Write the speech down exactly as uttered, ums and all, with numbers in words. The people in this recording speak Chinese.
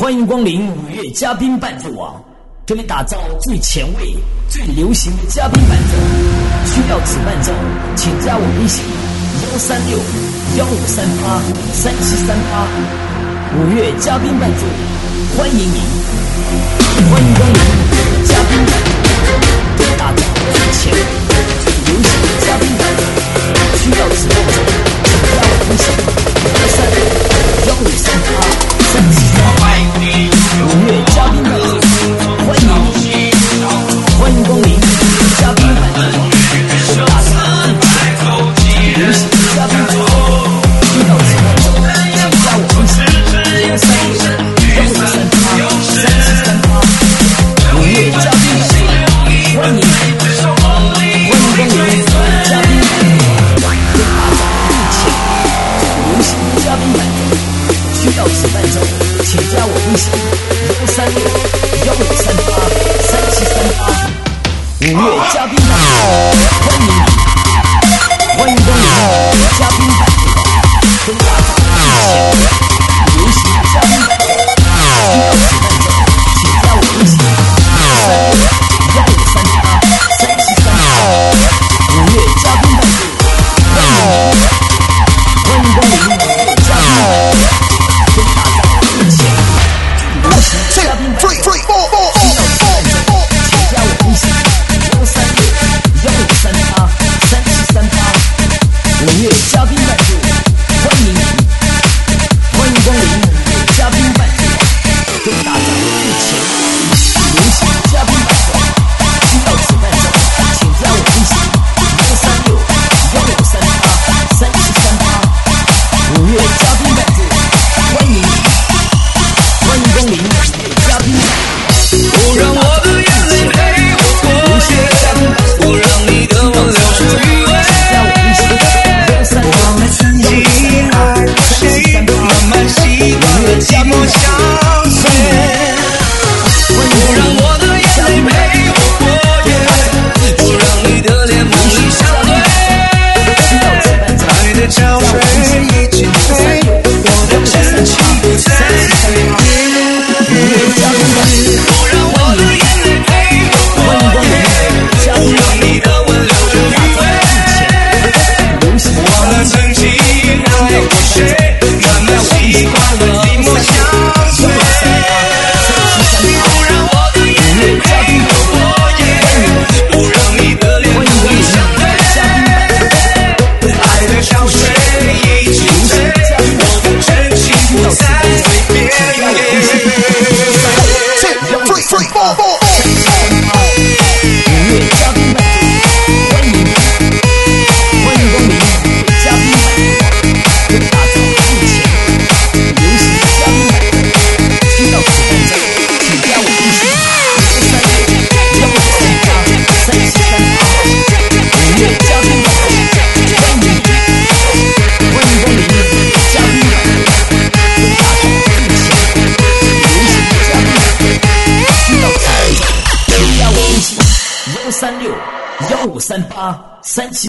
欢迎光临五月嘉宾伴奏网，这里打造最前卫、最流行的嘉宾伴奏。需要此伴奏，请加我微信幺三六幺五三八三七三八。五月嘉宾伴奏，欢迎您！欢迎光临五月嘉宾伴奏，这里打造最前卫、最流行的嘉宾伴奏。需要此伴奏，请加我微信幺三六幺五三八三七三八。五月嘉宾伴奏，欢迎你！欢迎光临嘉宾伴奏，打造最流行的嘉宾伴奏。遇到此伴奏，请加我微信幺三六幺五三八三七三八。五月嘉宾伴奏，欢迎你！欢迎光临嘉宾伴奏，打造最流行的嘉宾伴奏。需要此伴奏，请加我微信幺三六幺五三八三七三八。五月嘉宾伴奏，欢迎你！欢迎光临嘉宾伴奏，中大最前卫、流行的嘉宾伴奏。需要此伴奏，请加我微信幺三六幺五三八三七三八。五月嘉宾伴奏，欢迎你！欢迎光临五月嘉宾伴奏。五月嘉宾伴奏，欢迎您！欢迎光临五月嘉宾伴奏，正打造最前卫、流行的嘉宾伴奏。需要此伴奏，请加我微信幺三六幺五三八三七三八。五月嘉宾伴奏，欢迎您！欢迎光临五月嘉宾伴奏。 不让我的眼泪陪我过夜，不让你的吻流出余味。我们曾经爱过谁，慢慢习惯了寂寞相随。不让我的眼泪陪我过夜，不让你的脸梦里相对。爱的潮水已经退，我的真情不再变。不让我的眼泪陪我过夜，不让你的吻流着余味。我们曾经爱过谁，慢慢习惯了寂寞相随。不让我的眼泪陪我过夜，不让你的脸梦里相对。爱的潮水已经退，我的真情不再随便。 三六幺五三八三七。